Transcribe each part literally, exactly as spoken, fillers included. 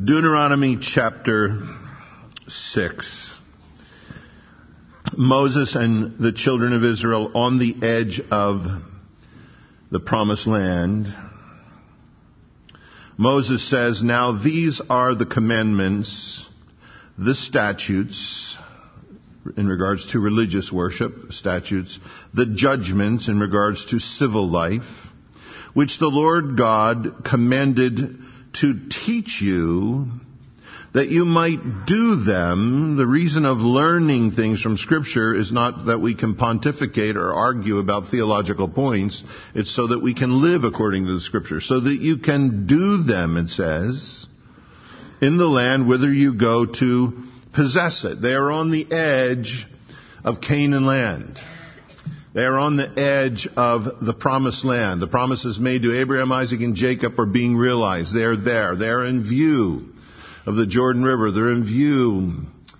Deuteronomy chapter six. Moses and the children of Israel on the edge of the promised land. Moses says, "Now these are the commandments, the statutes," in regards to religious worship, statutes, "the judgments in regards to civil life, which the Lord God commanded to teach you, that you might do them." The reason of learning things from Scripture is not that we can pontificate or argue about theological points. It's so that we can live according to the Scripture, so that you can do them, it says, in the land whither you go to possess it. They are on the edge of Canaan land. They are on the edge of the promised land. The promises made to Abraham, Isaac, and Jacob are being realized. They are there. They are in view of the Jordan River. They're in view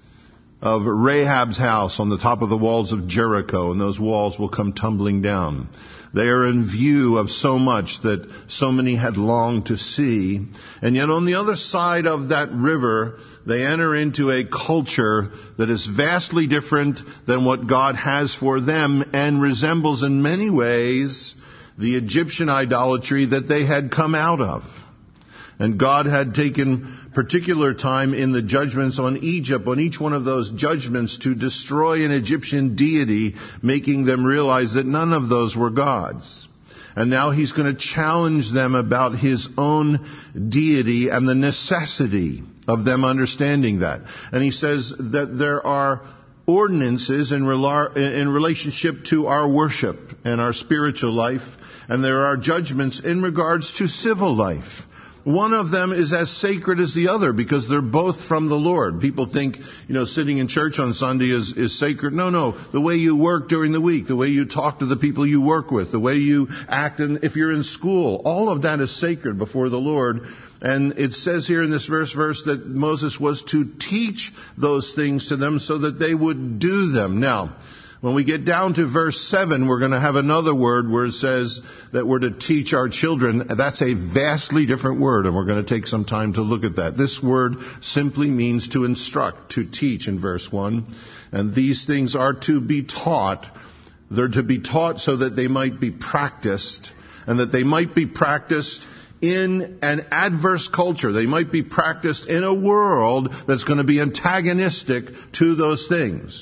of Rahab's house on the top of the walls of Jericho, and those walls will come tumbling down. They are in view of so much that so many had longed to see. And yet on the other side of that river, they enter into a culture that is vastly different than what God has for them, and resembles in many ways the Egyptian idolatry that they had come out of. And God had taken particular time in the judgments on Egypt, on each one of those judgments, to destroy an Egyptian deity, making them realize that none of those were gods. And now He's going to challenge them about His own deity and the necessity of them understanding that. And He says that there are ordinances in, rela- in relationship to our worship and our spiritual life, and there are judgments in regards to civil life. One of them is as sacred as the other because they're both from the Lord. People think, you know, sitting in church on Sunday is, is sacred. No, no. The way you work during the week, the way you talk to the people you work with, the way you act in, if you're in school, all of that is sacred before the Lord. And it says here in this verse, verse that Moses was to teach those things to them so that they would do them. Now, when we get down to verse seven, we're going to have another word where it says that we're to teach our children. That's a vastly different word, and we're going to take some time to look at that. This word simply means to instruct, to teach in verse one. And these things are to be taught. They're to be taught so that they might be practiced, and that they might be practiced in an adverse culture. They might be practiced in a world that's going to be antagonistic to those things.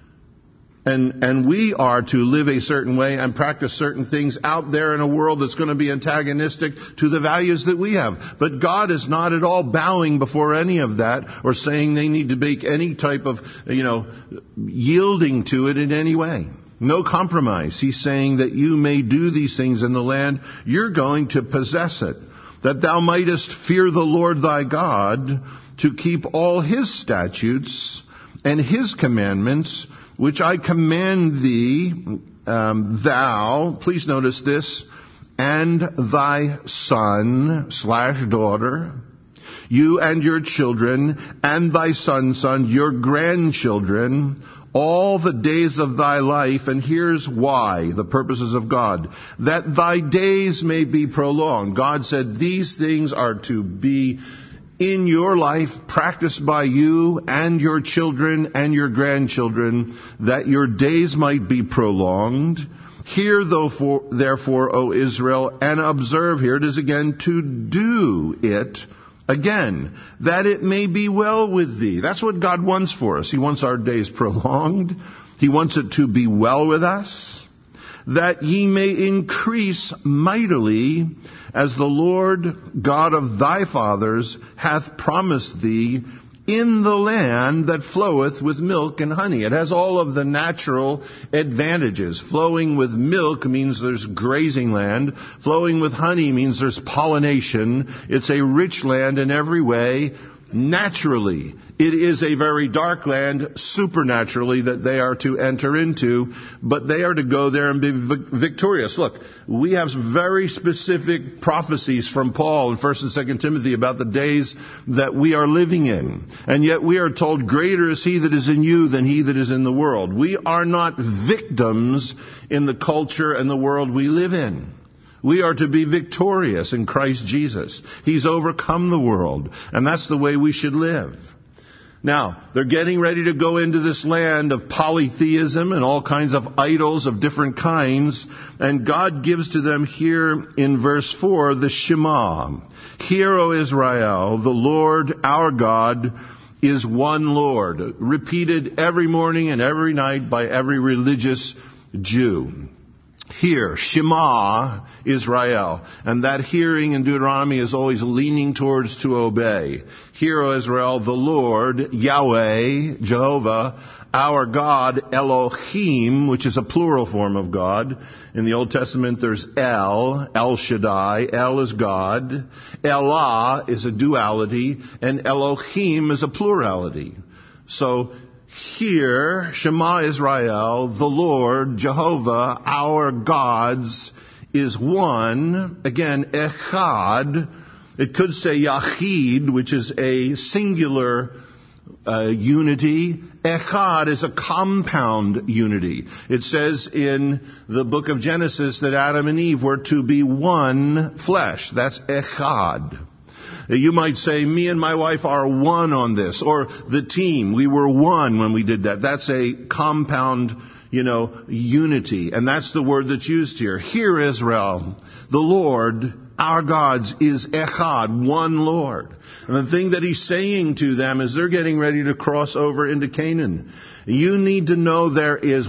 And and we are to live a certain way and practice certain things out there in a world that's going to be antagonistic to the values that we have. But God is not at all bowing before any of that or saying they need to make any type of, you know, yielding to it in any way. No compromise. He's saying that you may do these things in the land. You're going to possess it. That thou mightest fear the Lord thy God, to keep all His statutes and His commandments, which I command thee, um, thou, please notice this, and thy son slash daughter, you and your children, and thy son's son, your grandchildren, all the days of thy life. And here's why, the purposes of God, that thy days may be prolonged. God said these things are to be in your life, practiced by you and your children and your grandchildren, that your days might be prolonged. Hear therefore, O Israel, and observe, here it is again, to do it again, that it may be well with thee. That's what God wants for us. He wants our days prolonged. He wants it to be well with us, that ye may increase mightily, as the Lord God of thy fathers hath promised thee, in the land that floweth with milk and honey. It has all of the natural advantages. Flowing with milk means there's grazing land. Flowing with honey means there's pollination. It's a rich land in every way. Naturally, it is a very dark land, supernaturally, that they are to enter into, but they are to go there and be victorious. Look, we have very specific prophecies from Paul in First and Second Timothy about the days that we are living in. And yet we are told, greater is He that is in you than he that is in the world. We are not victims in the culture and the world we live in. We are to be victorious in Christ Jesus. He's overcome the world, and that's the way we should live. Now, they're getting ready to go into this land of polytheism and all kinds of idols of different kinds, and God gives to them here in verse four the Shema. Hear, O Israel, the Lord our God is one Lord, repeated every morning and every night by every religious Jew. Hear, Shema, Israel. And that hearing in Deuteronomy is always leaning towards to obey. Hear, O Israel, the Lord, Yahweh, Jehovah, our God, Elohim, which is a plural form of God. In the Old Testament there's El, El Shaddai, El is God. Elah is a duality, and Elohim is a plurality. So, Hear, Shema Israel, the Lord, Jehovah, our gods, is one. Again, Echad. It could say Yachid, which is a singular uh, unity. Echad is a compound unity. It says in the book of Genesis that Adam and Eve were to be one flesh. That's Echad. You might say, me and my wife are one on this. Or the team, we were one when we did that. That's a compound, you know, unity. And that's the word that's used here. Hear, Israel, the Lord, our gods, is Echad, one Lord. And the thing that he's saying to them is they're getting ready to cross over into Canaan. You need to know there is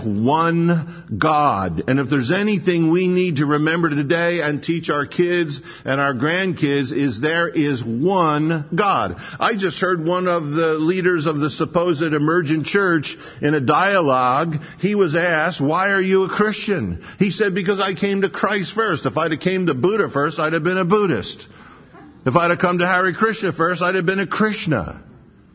one God. And if there's anything we need to remember today and teach our kids and our grandkids is there is one God. I just heard one of the leaders of the supposed emergent church in a dialogue. He was asked, why are you a Christian? He said, because I came to Christ first. If I'd have came to Buddha first, I'd have been a Buddhist. If I'd have come to Hare Krishna first, I'd have been a Krishna.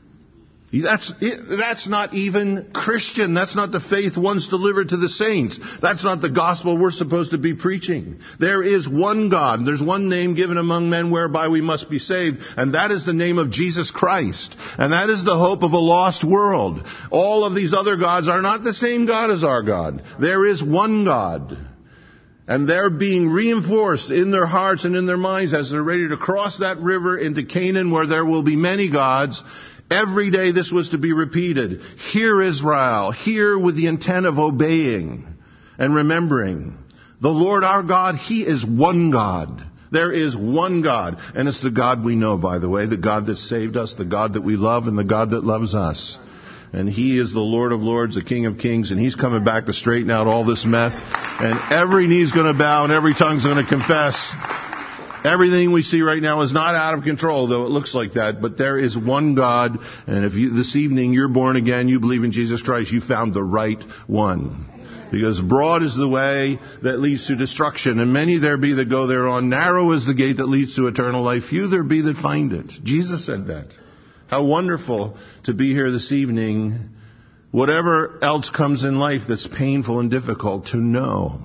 That's, that's not even Christian. That's not the faith once delivered to the saints. That's not the gospel we're supposed to be preaching. There is one God. There's one name given among men whereby we must be saved. And that is the name of Jesus Christ. And that is the hope of a lost world. All of these other gods are not the same God as our God. There is one God. And they're being reinforced in their hearts and in their minds as they're ready to cross that river into Canaan where there will be many gods. Every day this was to be repeated. Hear, Israel. Hear with the intent of obeying and remembering. The Lord our God, He is one God. There is one God. And it's the God we know, by the way. The God that saved us, the God that we love, and the God that loves us. And He is the Lord of Lords, the King of Kings, and He's coming back to straighten out all this mess. And every knee's going to bow and every tongue's going to confess. Everything we see right now is not out of control, though it looks like that. But there is one God, and if you, this evening you're born again, you believe in Jesus Christ, you found the right one. Because broad is the way that leads to destruction, and many there be that go thereon. Narrow is the gate that leads to eternal life. Few there be that find it. Jesus said that. How wonderful to be here this evening. Whatever else comes in life that's painful and difficult, to know.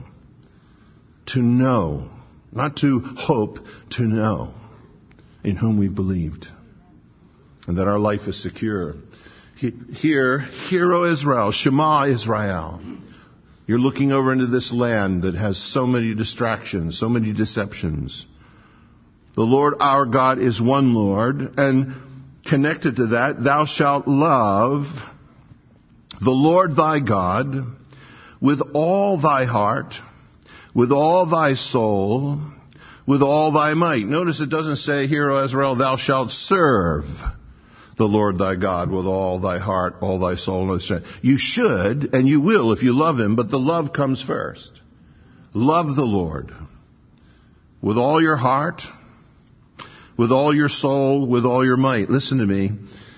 To know. Not to hope, to know in whom we believed. And that our life is secure. Here, hear, O Israel, Shema Israel. You're looking over into this land that has so many distractions, so many deceptions. The Lord our God is one Lord, and connected to that, thou shalt love the Lord thy God with all thy heart, with all thy soul, with all thy might. Notice it doesn't say here, O Israel, thou shalt serve the Lord thy God with all thy heart, all thy soul, and all thy strength. You should, and you will if you love Him, but the love comes first. Love the Lord with all your heart, with all your soul, with all your might. Listen to me.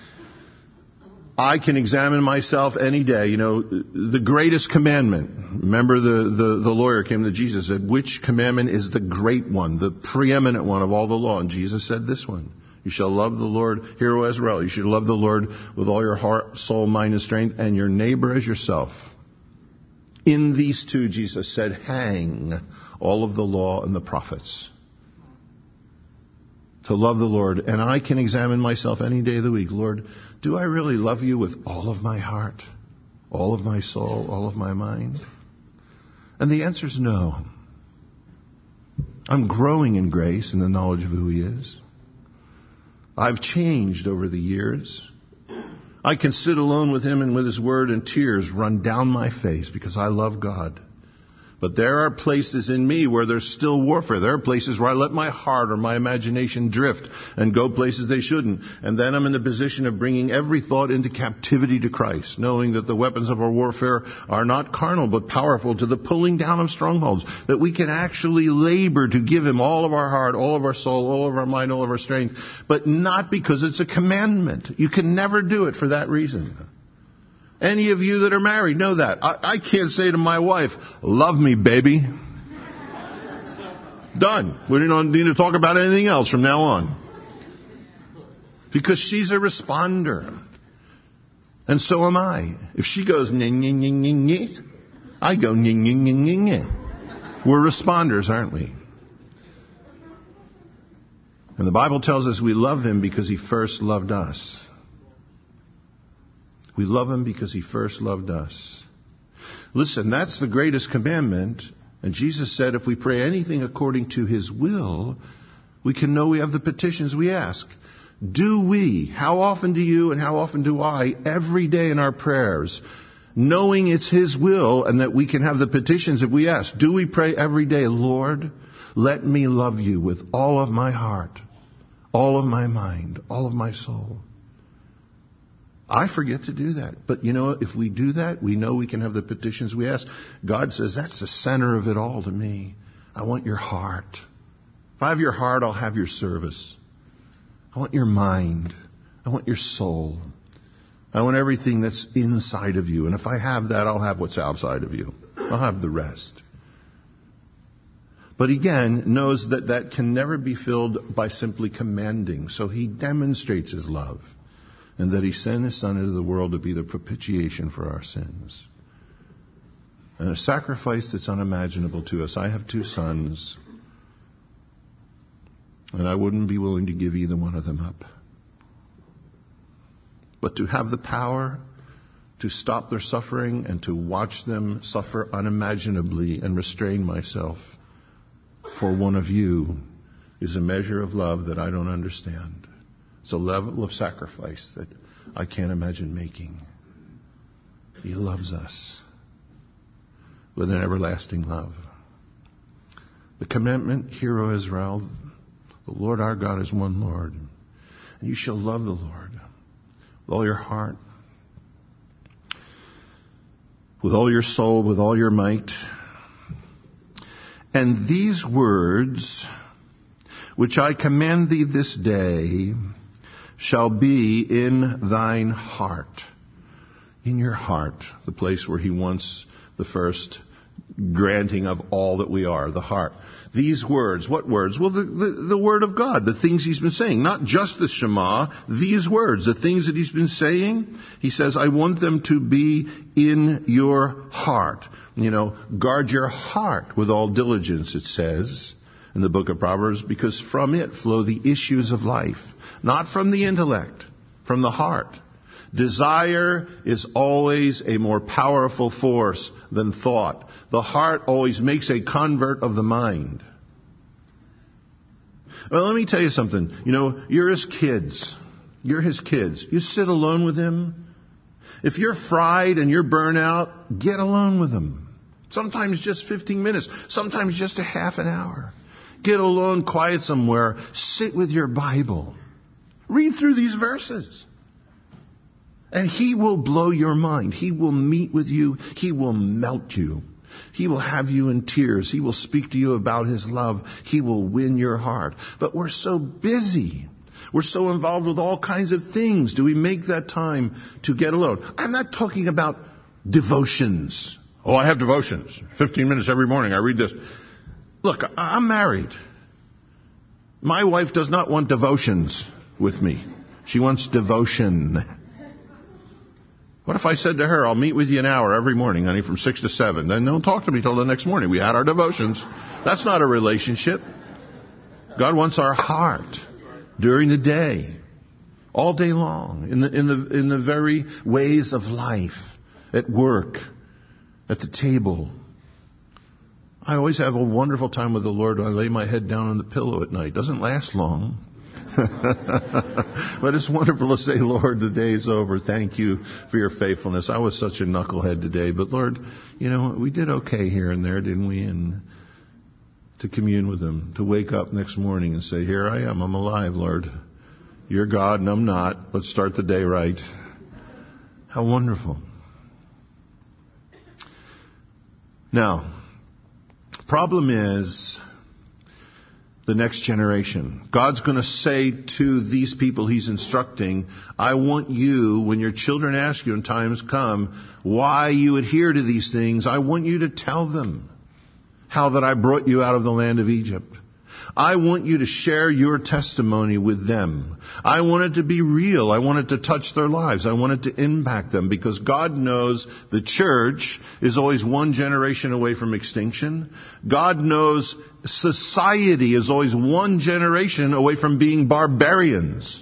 I can examine myself any day. You know, the greatest commandment. Remember the, the, the lawyer came to Jesus and said, which commandment is the great one, the preeminent one of all the law? And Jesus said this one. You shall love the Lord, hear, O Israel. You should love the Lord with all your heart, soul, mind, and strength, and your neighbor as yourself. In these two, Jesus said, hang all of the law and the prophets. To love the Lord. And I can examine myself any day of the week. Lord, do I really love you with all of my heart, all of my soul, all of my mind? And the answer is no. I'm growing in grace and the knowledge of who He is. I've changed over the years. I can sit alone with Him and with His Word and tears run down my face because I love God. But there are places in me where there's still warfare. There are places where I let my heart or my imagination drift and go places they shouldn't. And then I'm in the position of bringing every thought into captivity to Christ, knowing that the weapons of our warfare are not carnal but powerful to the pulling down of strongholds. That we can actually labor to give Him all of our heart, all of our soul, all of our mind, all of our strength. But not because it's a commandment. You can never do it for that reason. Any of you that are married know that. I, I can't say to my wife, love me, baby. Done. We don't need to talk about anything else from now on. Because she's a responder. And so am I. If she goes, nyeh, nyeh, nyeh, nyeh, nyeh, I go, nyeh, nyeh, nyeh, nyeh, nyeh. We're responders, aren't we? And the Bible tells us we love Him because He first loved us. We love Him because He first loved us. Listen, that's the greatest commandment. And Jesus said if we pray anything according to His will, we can know we have the petitions we ask. Do we, how often do you and how often do I, every day in our prayers, knowing it's His will and that we can have the petitions if we ask, do we pray every day, Lord, let me love You with all of my heart, all of my mind, all of my soul? I forget to do that. But you know, if we do that, we know we can have the petitions we ask. God says, that's the center of it all to me. I want your heart. If I have your heart, I'll have your service. I want your mind. I want your soul. I want everything that's inside of you. And if I have that, I'll have what's outside of you. I'll have the rest. But again, knows that that can never be filled by simply commanding. So He demonstrates His love. And that He sent His Son into the world to be the propitiation for our sins. And a sacrifice that's unimaginable to us. I have two sons. And I wouldn't be willing to give either one of them up. But to have the power to stop their suffering and to watch them suffer unimaginably and restrain myself for one of you is a measure of love that I don't understand. It's a level of sacrifice that I can't imagine making. He loves us with an everlasting love. The commandment, Hear, O Israel, the Lord our God is one Lord. And you shall love the Lord with all your heart, with all your soul, with all your might. And these words, which I command thee this day, shall be in thine heart. In your heart, the place where He wants the first granting of all that we are, the heart. These words, what words? Well, the, the, the Word of God, the things He's been saying. Not just the Shema, these words, the things that He's been saying. He says, I want them to be in your heart. You know, guard your heart with all diligence, it says in the book of Proverbs, because from it flow the issues of life. Not from the intellect, from the heart. Desire is always a more powerful force than thought. The heart always makes a convert of the mind. Well, let me tell you something. You know, you're His kids. You're His kids. You sit alone with Him. If you're fried and you're burnt out, get alone with Him. Sometimes just fifteen minutes. Sometimes just a half an hour. Get alone, quiet somewhere. Sit with your Bible. Read through these verses. And He will blow your mind. He will meet with you. He will melt you. He will have you in tears. He will speak to you about His love. He will win your heart. But we're so busy. We're so involved with all kinds of things. Do we make that time to get alone? I'm not talking about devotions. Oh, I have devotions. fifteen minutes every morning. I read this. Look, I'm married. My wife does not want devotions with me. She wants devotion. What if I said to her, I'll meet with you an hour every morning, honey, from six to seven. Then don't talk to me till the next morning. We had our devotions. That's not a relationship. God wants our heart during the day, all day long, in the, in the, in the very ways of life, at work, at the table. I always have a wonderful time with the Lord when I lay my head down on the pillow at night. It doesn't last long. But it's wonderful to say, Lord, the day is over. Thank you for your faithfulness. I was such a knucklehead today, but Lord, you know, we did okay here and there, didn't we? And to commune with Him, to wake up next morning and say, here I am, I'm alive, Lord. You're God and I'm not. Let's start the day right. How wonderful. Now, problem is the next generation. God's going to say to these people He's instructing, I want you, when your children ask you in times come why you adhere to these things, I want you to tell them how that I brought you out of the land of Egypt. I want you to share your testimony with them. I want it to be real. I want it to touch their lives. I want it to impact them, because God knows the church is always one generation away from extinction. God knows society is always one generation away from being barbarians.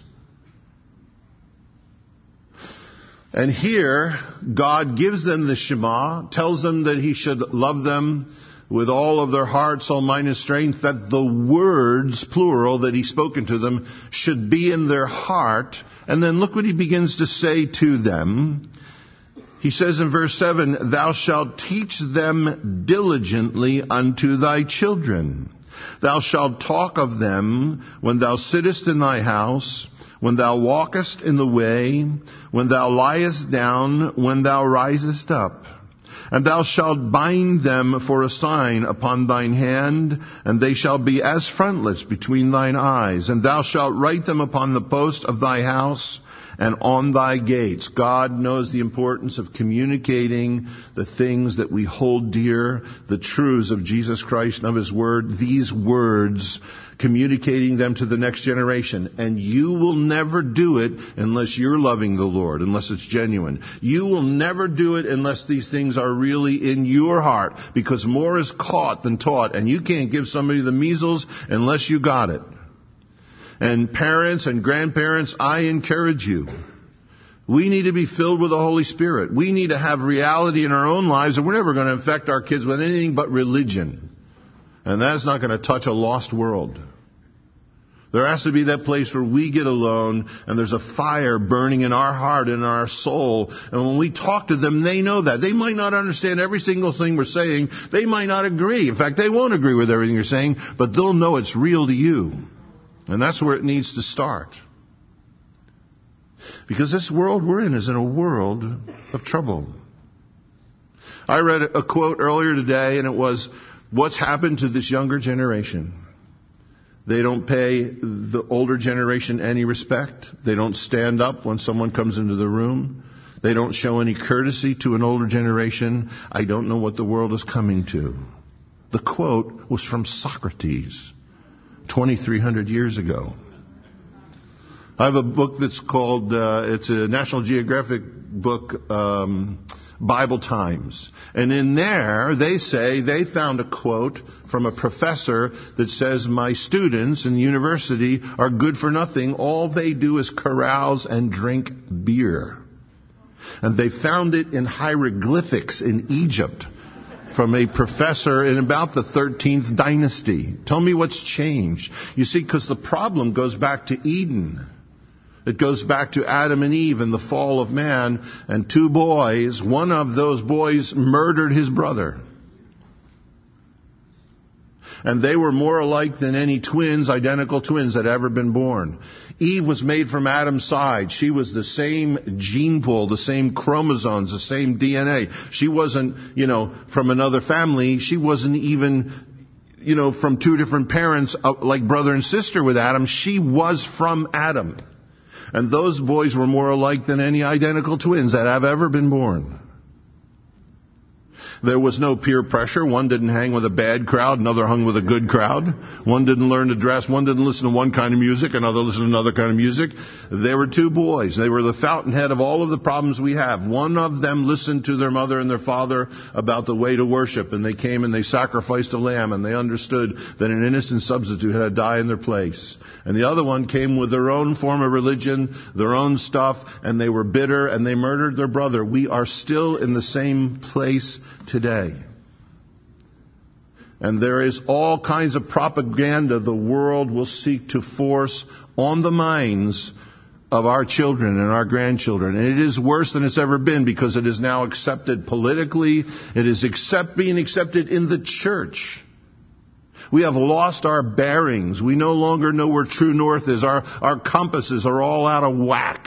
And here, God gives them the Shema, tells them that He should love them with all of their heart, soul, mind, and strength, that the words, plural, that He's spoken to them should be in their heart. And then look what He begins to say to them. He says in verse seven, thou shalt teach them diligently unto thy children. Thou shalt talk of them when thou sittest in thy house, when thou walkest in the way, when thou liest down, when thou risest up. And thou shalt bind them for a sign upon thine hand, and they shall be as frontlets between thine eyes. And thou shalt write them upon the post of thy house and on thy gates. God knows the importance of communicating the things that we hold dear, the truths of Jesus Christ and of His Word. These words, communicating them to the next generation. And you will never do it unless you're loving the Lord, unless it's genuine. You will never do it unless these things are really in your heart, because more is caught than taught, and you can't give somebody the measles unless you got it. And parents and grandparents, I encourage you. We need to be filled with the Holy Spirit. We need to have reality in our own lives, and we're never going to infect our kids with anything but religion. And that's not going to touch a lost world. There has to be that place where we get alone and there's a fire burning in our heart and our soul. And when we talk to them, they know that. They might not understand every single thing we're saying. They might not agree. In fact, they won't agree with everything you're saying, but they'll know it's real to you. And that's where it needs to start. Because this world we're in is in a world of trouble. I read a quote earlier today, and it was, what's happened to this younger generation? They don't pay the older generation any respect. They don't stand up when someone comes into the room. They don't show any courtesy to an older generation. I don't know what the world is coming to. The quote was from Socrates, twenty-three hundred years ago. I have a book that's called, uh, it's a National Geographic book, um, Bible Times. And in there, they say they found a quote from a professor that says, my students in the university are good for nothing. All they do is carouse and drink beer. And they found it in hieroglyphics in Egypt from a professor in about the thirteenth dynasty. Tell me what's changed. You see, because the problem goes back to Eden. It goes back to Adam and Eve and the fall of man, and two boys, one of those boys murdered his brother. And they were more alike than any twins, identical twins, that had ever been born. Eve was made from Adam's side. She was the same gene pool, the same chromosomes, the same D N A. She wasn't, you know, from another family. She wasn't even, you know, from two different parents, like brother and sister with Adam. She was from Adam. And those boys were more alike than any identical twins that have ever been born. There was no peer pressure. One didn't hang with a bad crowd, another hung with a good crowd. One didn't learn to dress, one didn't listen to one kind of music, another listened to another kind of music. They were two boys. They were the fountainhead of all of the problems we have. One of them listened to their mother and their father about the way to worship, and they came and they sacrificed a lamb, and they understood that an innocent substitute had to die in their place. And the other one came with their own form of religion, their own stuff, and they were bitter, and they murdered their brother. We are still in the same place today. And there is all kinds of propaganda the world will seek to force on the minds of our children and our grandchildren. And it is worse than it's ever been because it is now accepted politically. It is accept, being accepted in the church. We have lost our bearings. We no longer know where true north is. Our, our compasses are all out of whack.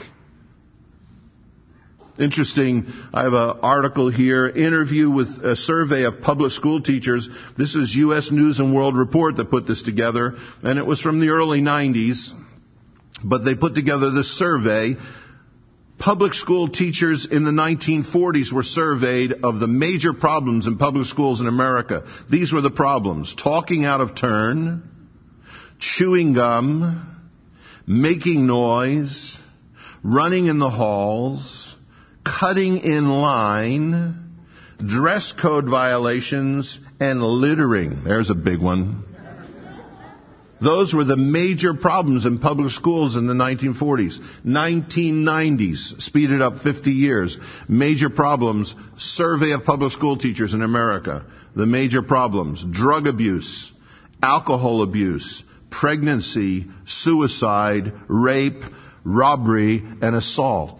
Interesting, I have an article here, interview with a survey of public school teachers. This is U S News and World Report that put this together, and it was from the early nineties. But they put together this survey. Public school teachers in the nineteen forties were surveyed of the major problems in public schools in America. These were the problems: talking out of turn, chewing gum, making noise, running in the halls, cutting in line, dress code violations, and littering. There's a big one. Those were the major problems in public schools in the nineteen forties. nineteen nineties, speeded up fifty years. Major problems, survey of public school teachers in America. The major problems: drug abuse, alcohol abuse, pregnancy, suicide, rape, robbery, and assault.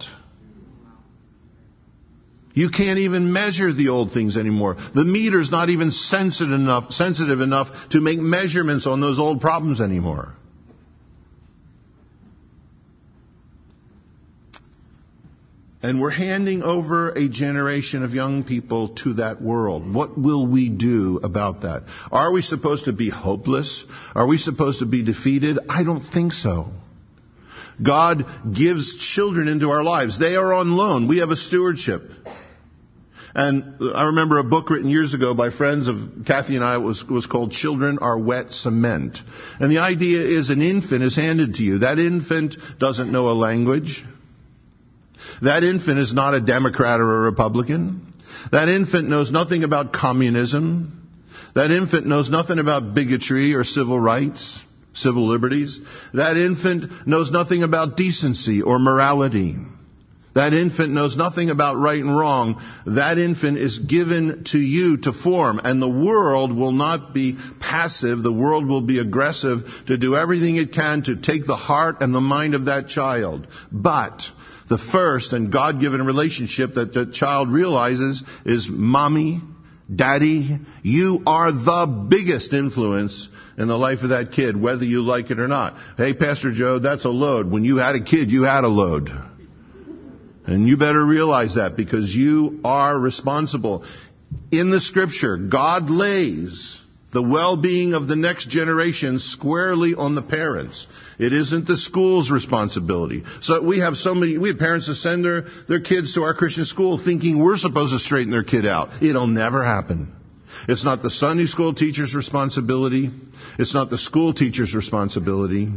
You can't even measure the old things anymore. The meter's not even sensitive enough, sensitive enough to make measurements on those old problems anymore. And we're handing over a generation of young people to that world. What will we do about that? Are we supposed to be hopeless? Are we supposed to be defeated? I don't think so. God gives children into our lives. They are on loan. We have a stewardship. And I remember a book written years ago by friends of Kathy and I. It was, was called Children Are Wet Cement. And the idea is an infant is handed to you. That infant doesn't know a language. That infant is not a Democrat or a Republican. That infant knows nothing about communism. That infant knows nothing about bigotry or civil rights, civil liberties. That infant knows nothing about decency or morality. That infant knows nothing about right and wrong. That infant is given to you to form. And the world will not be passive. The world will be aggressive to do everything it can to take the heart and the mind of that child. But the first and God-given relationship that the child realizes is mommy, daddy. You are the biggest influence in the life of that kid, whether you like it or not. Hey, Pastor Joe, that's a load. When you had a kid, you had a load. And you better realize that because you are responsible. In the Scripture, God lays the well-being of the next generation squarely on the parents. It isn't the school's responsibility. So we have so many, we have parents that send their, their kids to our Christian school thinking we're supposed to straighten their kid out. It'll never happen. It's not the Sunday school teacher's responsibility. It's not the school teacher's responsibility.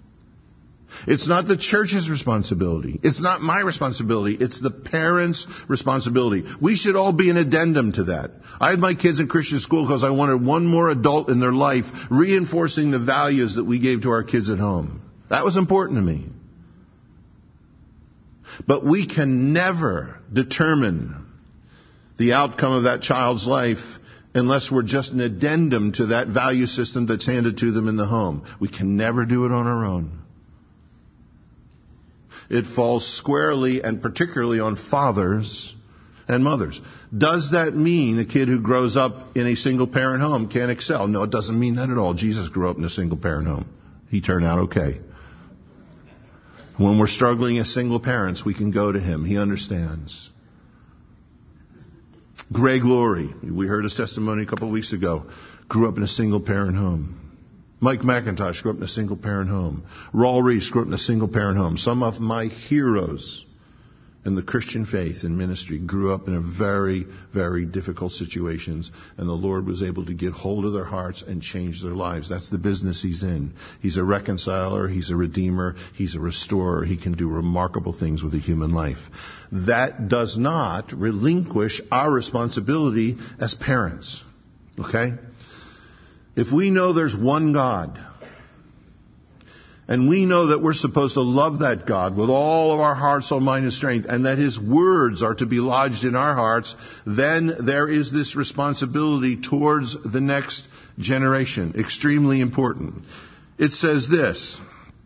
It's not the church's responsibility. It's not my responsibility. It's the parents' responsibility. We should all be an addendum to that. I had my kids in Christian school because I wanted one more adult in their life reinforcing the values that we gave to our kids at home. That was important to me. But we can never determine the outcome of that child's life unless we're just an addendum to that value system that's handed to them in the home. We can never do it on our own. It falls squarely and particularly on fathers and mothers. Does that mean a kid who grows up in a single-parent home can't excel? No, it doesn't mean that at all. Jesus grew up in a single-parent home. He turned out okay. When we're struggling as single parents, we can go to him. He understands. Greg Laurie, we heard his testimony a couple of weeks ago, grew up in a single-parent home. Mike McIntosh grew up in a single-parent home. Raul Reese grew up in a single-parent home. Some of my heroes in the Christian faith and ministry grew up in a very, very difficult situations, and the Lord was able to get hold of their hearts and change their lives. That's the business He's in. He's a reconciler. He's a redeemer. He's a restorer. He can do remarkable things with a human life. That does not relinquish our responsibility as parents. Okay? If we know there's one God, and we know that we're supposed to love that God with all of our heart, soul, mind, and strength, and that His words are to be lodged in our hearts, then there is this responsibility towards the next generation. Extremely important. It says this,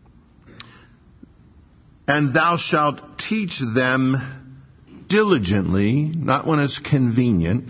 and thou shalt teach them diligently, not when it's convenient,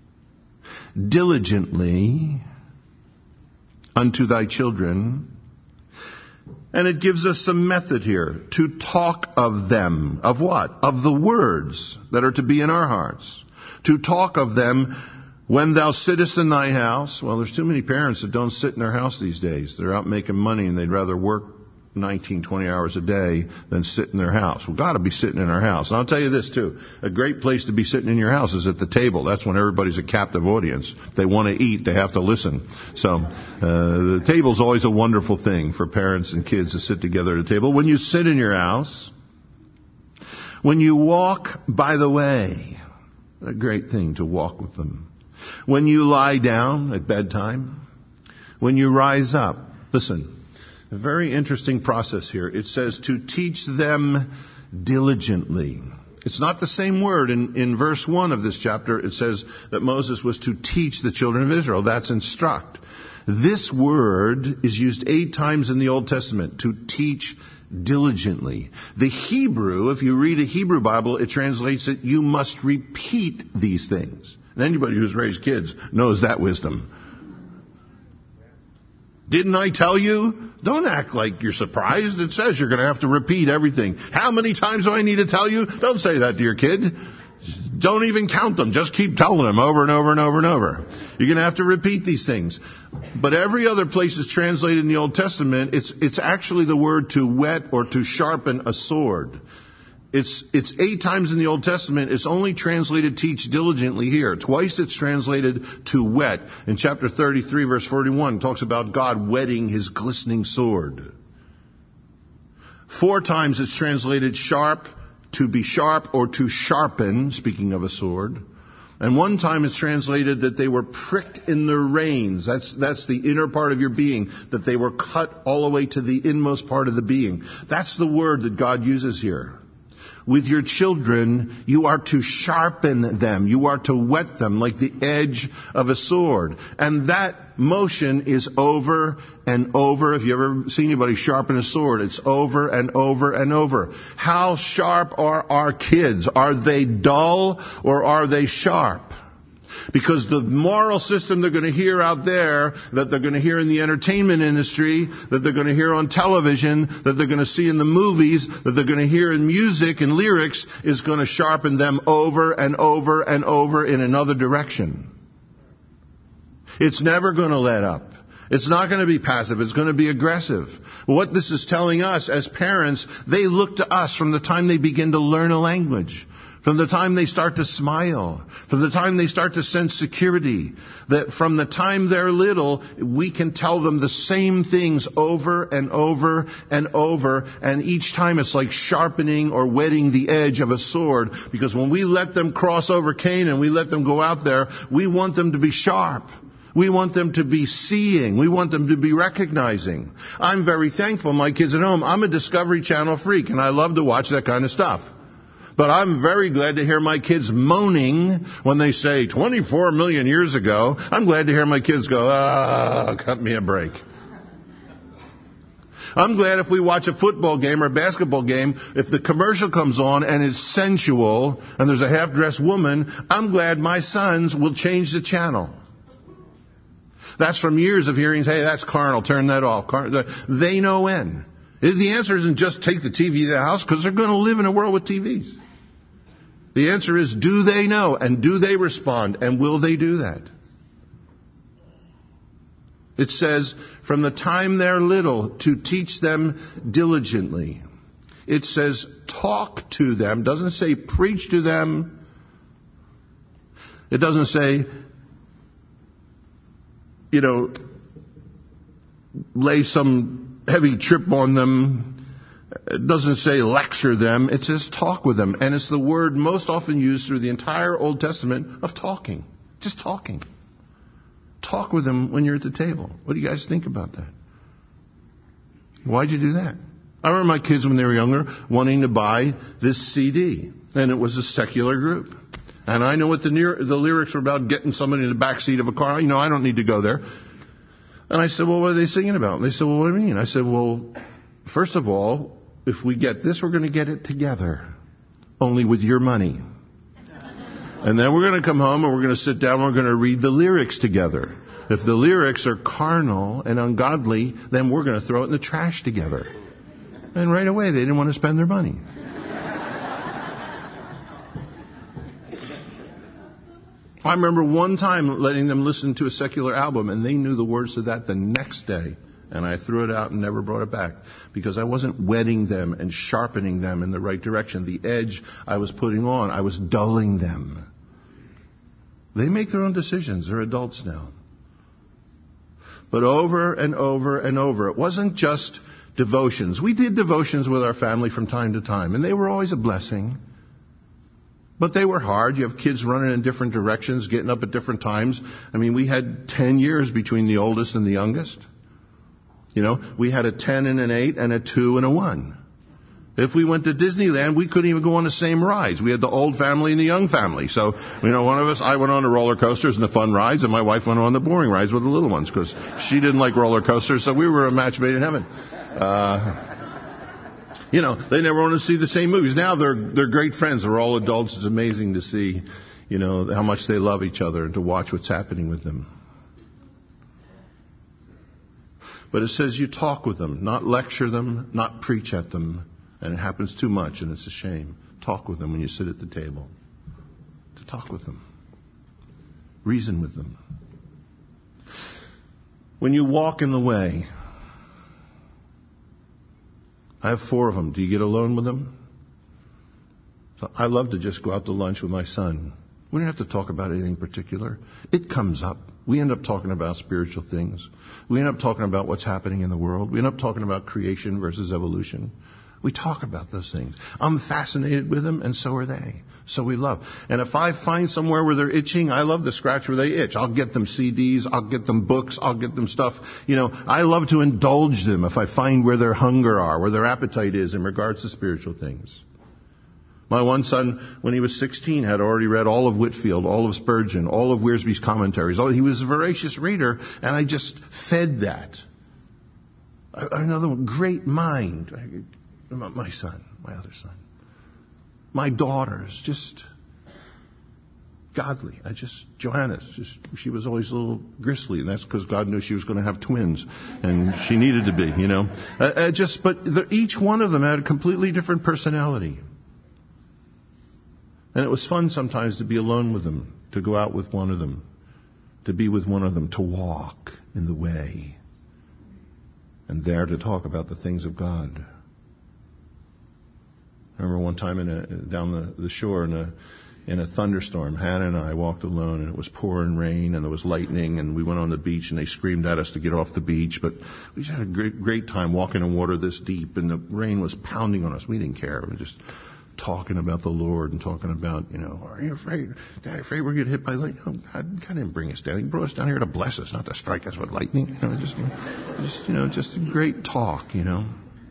diligently unto thy children. And it gives us some method here to talk of them. Of what? Of the words that are to be in our hearts. To talk of them when thou sittest in thy house. Well, there's too many parents that don't sit in their house these days. They're out making money and they'd rather work nineteen, twenty hours a day than sit in their house. We've got to be sitting in our house. And I'll tell you this too. A great place to be sitting in your house is at the table. That's when everybody's a captive audience. If they want to eat, they have to listen. So uh, the table's always a wonderful thing for parents and kids to sit together at a table. When you sit in your house, when you walk by the way, a great thing to walk with them. When you lie down at bedtime, when you rise up, listen, a very interesting process here. It says to teach them diligently. It's not the same word. In, in verse one of this chapter, it says that Moses was to teach the children of Israel. That's instruct. This word is used eight times in the Old Testament, to teach diligently. The Hebrew, if you read a Hebrew Bible, it translates it, you must repeat these things. And anybody who's raised kids knows that wisdom. Didn't I tell you? Don't act like you're surprised. It says you're going to have to repeat everything. How many times do I need to tell you? Don't say that to your kid. Don't even count them. Just keep telling them over and over and over and over. You're going to have to repeat these things. But every other place is translated in the Old Testament. It's, it's actually the word to whet or to sharpen a sword. It's, it's eight times in the Old Testament. It's only translated teach diligently here. Twice it's translated to whet. In chapter thirty-three, verse forty-one, it talks about God whetting his glistening sword. Four times it's translated sharp, to be sharp or to sharpen, speaking of a sword. And one time it's translated that they were pricked in their reins. That's, that's the inner part of your being, that they were cut all the way to the inmost part of the being. That's the word that God uses here. With your children, you are to sharpen them. You are to whet them like the edge of a sword. And that motion is over and over. If you ever seen anybody sharpen a sword, it's over and over and over. How sharp are our kids? Are they dull or are they sharp? Because the moral system they're going to hear out there, that they're going to hear in the entertainment industry, that they're going to hear on television, that they're going to see in the movies, that they're going to hear in music and lyrics, is going to sharpen them over and over and over in another direction. It's never going to let up. It's not going to be passive. It's going to be aggressive. What this is telling us as parents, they look to us from the time they begin to learn a language. From the time they start to smile, from the time they start to sense security, that from the time they're little, we can tell them the same things over and over and over, and each time it's like sharpening or whetting the edge of a sword, because when we let them cross over Canaan, we let them go out there, we want them to be sharp. We want them to be seeing. We want them to be recognizing. I'm very thankful, my kids at home, I'm a Discovery Channel freak, and I love to watch that kind of stuff. But I'm very glad to hear my kids moaning when they say twenty-four million years ago. I'm glad to hear my kids go, ah, cut me a break. I'm glad if we watch a football game or a basketball game, if the commercial comes on and it's sensual and there's a half-dressed woman, I'm glad my sons will change the channel. That's from years of hearing, hey, that's carnal, turn that off. They know when. The answer isn't just take the T V to the house, because they're going to live in a world with T Vs. The answer is, do they know and do they respond, and will they do that? It says, from the time they're little, to teach them diligently. It says, talk to them. It doesn't say preach to them. It doesn't say, you know, lay some heavy trip on them. It doesn't say lecture them. It says talk with them. And it's the word most often used through the entire Old Testament of talking. Just talking. Talk with them when you're at the table. What do you guys think about that? Why'd you do that? I remember my kids when they were younger wanting to buy this C D. And it was a secular group. And I know what the, near, the lyrics were about, getting somebody in the back seat of a car. You know, I don't need to go there. And I said, well, what are they singing about? And they said, well, what do you mean? I said, well, first of all, if we get this, we're going to get it together. Only with your money. And then we're going to come home and we're going to sit down and we're going to read the lyrics together. If the lyrics are carnal and ungodly, then we're going to throw it in the trash together. And right away, they didn't want to spend their money. I remember one time letting them listen to a secular album, and they knew the words to that the next day. And I threw it out and never brought it back because I wasn't wetting them and sharpening them in the right direction. The edge I was putting on, I was dulling them. They make their own decisions. They're adults now. But over and over and over, it wasn't just devotions. We did devotions with our family from time to time, and they were always a blessing. But they were hard. You have kids running in different directions, getting up at different times. I mean, we had ten years between the oldest and the youngest. You know, we had a ten and an eight and a two and a one. If we went to Disneyland, we couldn't even go on the same rides. We had the old family and the young family. So, you know, one of us, I went on the roller coasters and the fun rides, and my wife went on the boring rides with the little ones because she didn't like roller coasters, so we were a match made in heaven. Uh, you know, they never want to see the same movies. Now they're they're great friends. They're all adults. It's amazing to see, you know, how much they love each other and to watch what's happening with them. But it says you talk with them, not lecture them, not preach at them. And it happens too much, and it's a shame. Talk with them when you sit at the table. To talk with them. Reason with them. When you walk in the way, I have four of them. Do you get alone with them? So I love to just go out to lunch with my son. We don't have to talk about anything particular. It comes up. We end up talking about spiritual things. We end up talking about what's happening in the world. We end up talking about creation versus evolution. We talk about those things. I'm fascinated with them, and so are they. So we love. And if I find somewhere where they're itching, I love to scratch where they itch. I'll get them C Ds. I'll get them books. I'll get them stuff. You know, I love to indulge them if I find where their hunger are, where their appetite is in regards to spiritual things. My one son, when he was sixteen, had already read all of Whitefield, all of Spurgeon, all of Wiersbe's commentaries. He was a voracious reader, and I just fed that. Another one, great mind. My son, my other son. My daughters, just godly. I just, Johannes, just, she was always a little gristly, and that's because God knew she was going to have twins, and she needed to be, you know. Uh, uh, just, but the, each one of them had a completely different personality. And it was fun sometimes to be alone with them, to go out with one of them, to be with one of them, to walk in the way, and there to talk about the things of God. I remember one time in a, down the, the shore in a in a thunderstorm, Hannah and I walked alone, and it was pouring rain, and there was lightning, and we went on the beach, and they screamed at us to get off the beach, but we just had a great, great time walking in water this deep, and the rain was pounding on us. We didn't care. We were just talking about the Lord and talking about, you know, are you afraid? Dad, afraid we're going to get hit by lightning? No, God, God didn't bring us down. He brought us down here to bless us, not to strike us with lightning. You know, just, just you know, just a great talk, you know.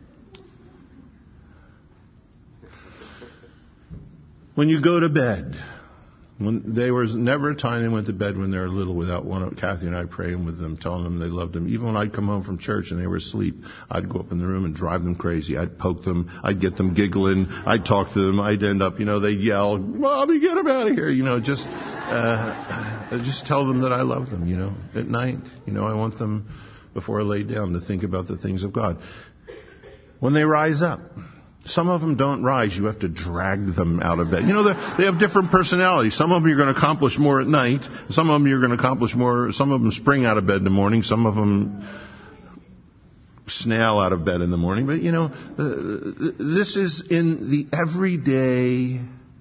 When you go to bed, when there was never a time they went to bed when they were little without one of Kathy and I praying with them, telling them they loved them. Even when I'd come home from church and they were asleep, I'd go up in the room and drive them crazy. I'd poke them. I'd get them giggling. I'd talk to them. I'd end up, you know, they'd yell, "Mommy, get them out of here!" You know, just, uh, just tell them that I love them. You know, at night, you know, I want them before I lay down to think about the things of God. When they rise up. Some of them don't rise. You have to drag them out of bed. You know, they have different personalities. Some of them you're going to accomplish more at night. Some of them you're going to accomplish more. Some of them spring out of bed in the morning. Some of them snail out of bed in the morning. But, you know, this is in the everyday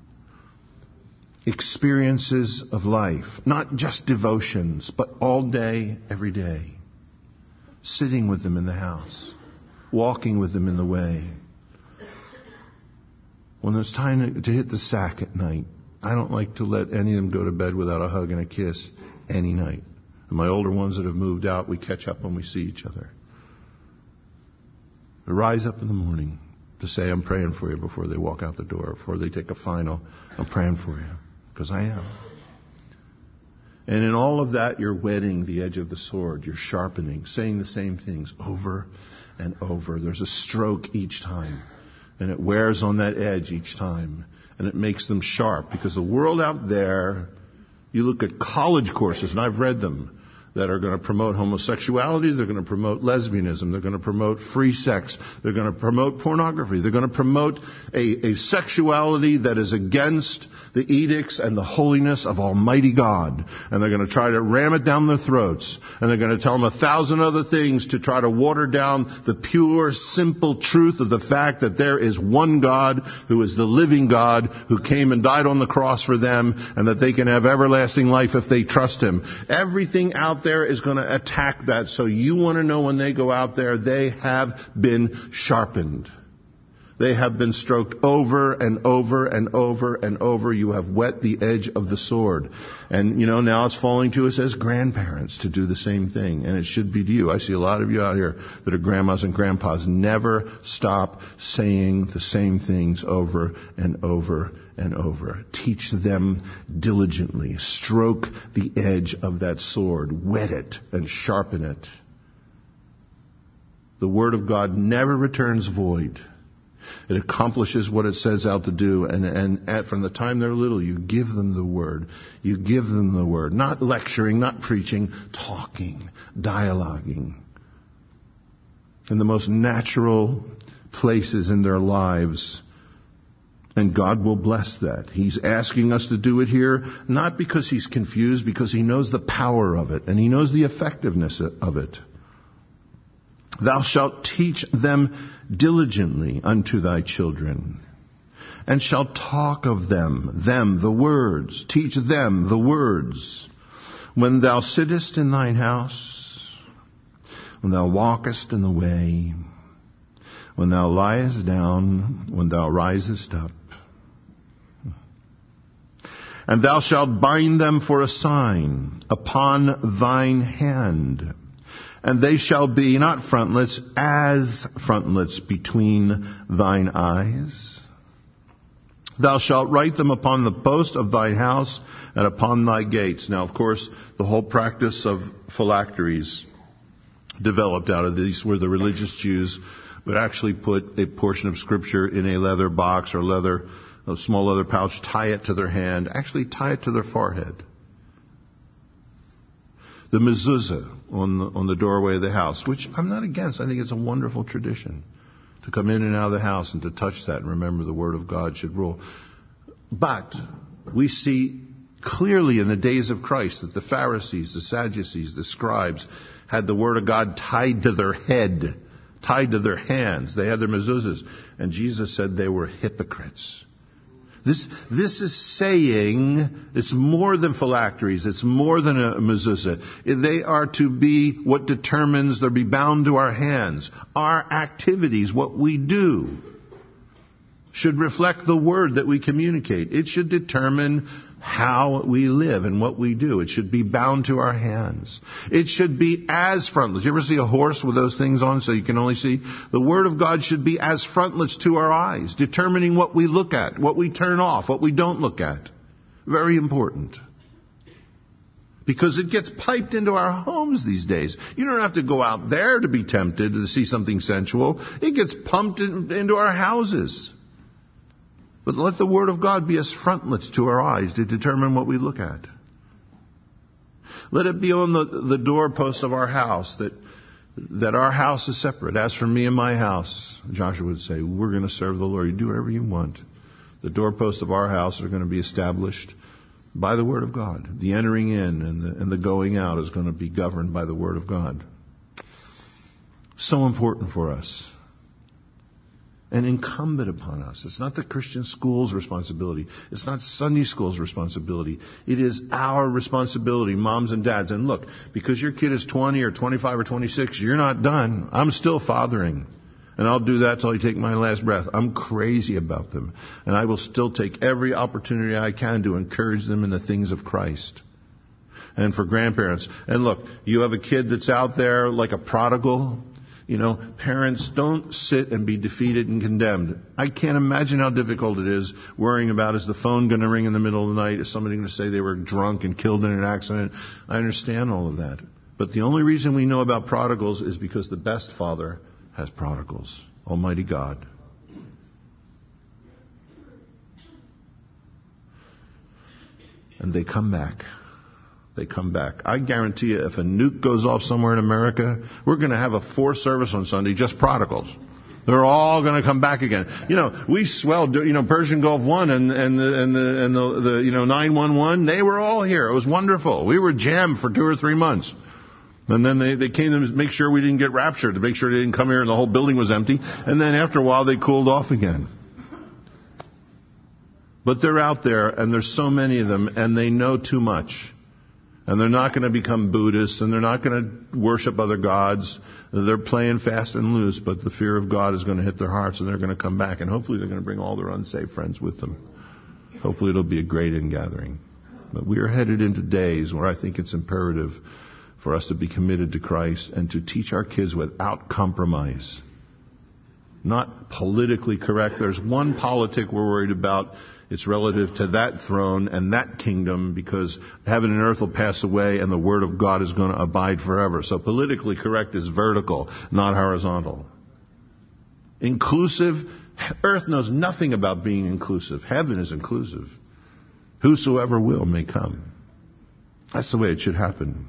experiences of life. Not just devotions, but all day, every day. Sitting with them in the house. Walking with them in the way. When it's time to hit the sack at night, I don't like to let any of them go to bed without a hug and a kiss any night. And my older ones that have moved out, we catch up when we see each other. They rise up in the morning to say, "I'm praying for you," before they walk out the door, before they take a final. "I'm praying for you," because I am. And in all of that, you're whetting the edge of the sword. You're sharpening, saying the same things over and over. There's a stroke each time. And it wears on that edge each time. And it makes them sharp. Because the world out there, you look at college courses, and I've read them, that are going to promote homosexuality, they're going to promote lesbianism, they're going to promote free sex, they're going to promote pornography, they're going to promote a, a sexuality that is against the edicts and the holiness of Almighty God. And they're going to try to ram it down their throats. And they're going to tell them a thousand other things to try to water down the pure, simple truth of the fact that there is one God who is the living God who came and died on the cross for them, and that they can have everlasting life if they trust Him. Everything out there is going to attack that. So you want to know when they go out there, they have been sharpened. They have been stroked over and over and over and over. You have whet the edge of the sword. And, you know, now it's falling to us as grandparents to do the same thing. And it should be to you. I see a lot of you out here that are grandmas and grandpas. Never stop saying the same things over and over and over. Teach them diligently. Stroke the edge of that sword. Whet it and sharpen it. The Word of God never returns void. It accomplishes what it sets out to do. And, and at, from the time they're little, you give them the Word. You give them the Word. Not lecturing, not preaching, talking, dialoguing. In the most natural places in their lives. And God will bless that. He's asking us to do it here, not because He's confused, because He knows the power of it. And He knows the effectiveness of it. Thou shalt teach them diligently unto thy children, and shalt talk of them, them, the words, teach them the words, when thou sittest in thine house, when thou walkest in the way, when thou liest down, when thou risest up. And thou shalt bind them for a sign upon thine hand. And they shall be not frontlets, as frontlets between thine eyes. Thou shalt write them upon the post of thy house and upon thy gates. Now, of course, the whole practice of phylacteries developed out of these, where the religious Jews would actually put a portion of Scripture in a leather box or leather, a small leather pouch, tie it to their hand, actually tie it to their forehead. The mezuzah on the, on the doorway of the house, which I'm not against. I think it's a wonderful tradition to come in and out of the house and to touch that and remember the Word of God should rule. But we see clearly in the days of Christ that the Pharisees, the Sadducees, the scribes had the Word of God tied to their head, tied to their hands. They had their mezuzahs. And Jesus said they were hypocrites. This, this is saying it's more than phylacteries. It's more than a mezuzah. They are to be what determines, they'll be bound to our hands. Our activities, what we do, should reflect the word that we communicate. It should determine how we live and what we do. It should be bound to our hands. It should be as frontlets. You ever see a horse with those things on so you can only see? The Word of God should be as frontlets to our eyes, determining what we look at, what we turn off, what we don't look at. Very important. Because it gets piped into our homes these days. You don't have to go out there to be tempted to see something sensual. It gets pumped in, into our houses. But let the Word of God be as frontlets to our eyes to determine what we look at. Let it be on the, the doorposts of our house that, that our house is separate. As for me and my house, Joshua would say, we're going to serve the Lord. You do whatever you want. The doorposts of our house are going to be established by the Word of God. The entering in and the, and the going out is going to be governed by the Word of God. So important for us. And incumbent upon us. It's not the Christian school's responsibility. It's not Sunday school's responsibility. It is our responsibility, moms and dads. And look, because your kid is twenty or twenty-five or twenty-six, you're not done. I'm still fathering. And I'll do that till I take my last breath. I'm crazy about them. And I will still take every opportunity I can to encourage them in the things of Christ. And for grandparents. And look, you have a kid that's out there like a prodigal. You know, parents, don't sit and be defeated and condemned. I can't imagine how difficult it is worrying about, is the phone going to ring in the middle of the night? Is somebody going to say they were drunk and killed in an accident? I understand all of that. But the only reason we know about prodigals is because the best Father has prodigals. Almighty God. And they come back. They come back. I guarantee you, if a nuke goes off somewhere in America, we're going to have a fourth service on Sunday, just prodigals. They're all going to come back again. You know, we swelled, you know, Persian Gulf one and, and the, and the, and the, the, you know, nine one one, they were all here. It was wonderful. We were jammed for two or three months. And then they, they came to make sure we didn't get raptured, to make sure they didn't come here and the whole building was empty. And then after a while, they cooled off again. But they're out there, and there's so many of them, and they know too much. And they're not going to become Buddhists, and they're not going to worship other gods. They're playing fast and loose, but the fear of God is going to hit their hearts, and they're going to come back. And hopefully they're going to bring all their unsaved friends with them. Hopefully it'll be a great ingathering. But we are headed into days where I think it's imperative for us to be committed to Christ and to teach our kids without compromise. Not politically correct. There's one politic we're worried about. It's relative to that throne and that kingdom, because heaven and earth will pass away and the word of God is going to abide forever. So politically correct is vertical, not horizontal. Inclusive. Earth knows nothing about being inclusive. Heaven is inclusive. Whosoever will may come. That's the way it should happen.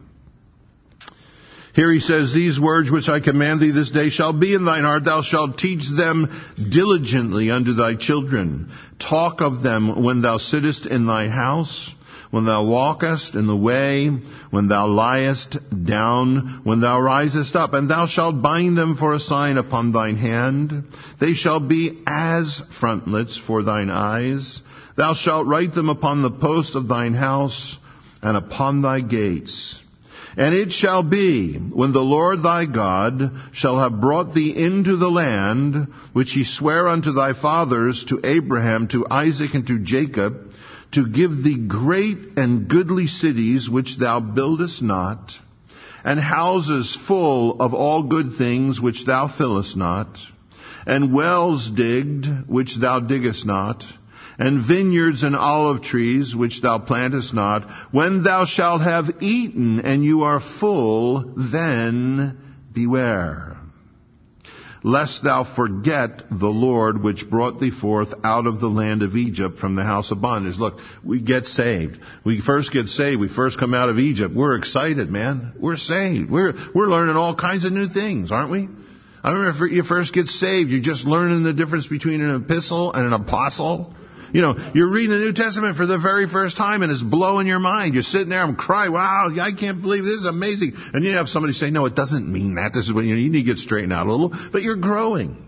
Here he says, these words which I command thee this day shall be in thine heart. Thou shalt teach them diligently unto thy children. Talk of them when thou sittest in thy house, when thou walkest in the way, when thou liest down, when thou risest up. And thou shalt bind them for a sign upon thine hand. They shall be as frontlets for thine eyes. Thou shalt write them upon the post of thine house and upon thy gates. And it shall be, when the Lord thy God shall have brought thee into the land, which he sware unto thy fathers, to Abraham, to Isaac, and to Jacob, to give thee great and goodly cities, which thou buildest not, and houses full of all good things, which thou fillest not, and wells digged, which thou diggest not, and vineyards and olive trees, which thou plantest not. When thou shalt have eaten and you are full, then beware, lest thou forget the Lord which brought thee forth out of the land of Egypt from the house of bondage. Look, we get saved. We first get saved. We first come out of Egypt. We're excited, man. We're saved. We're, we're learning all kinds of new things, aren't we? I remember if you first get saved, you're just learning the difference between an epistle and an apostle. You know, you're reading the New Testament for the very first time and it's blowing your mind. You're sitting there and cry, wow, I can't believe this is amazing. And you have somebody say, no, it doesn't mean that. This is what you, know, you need to get straightened out a little. But you're growing.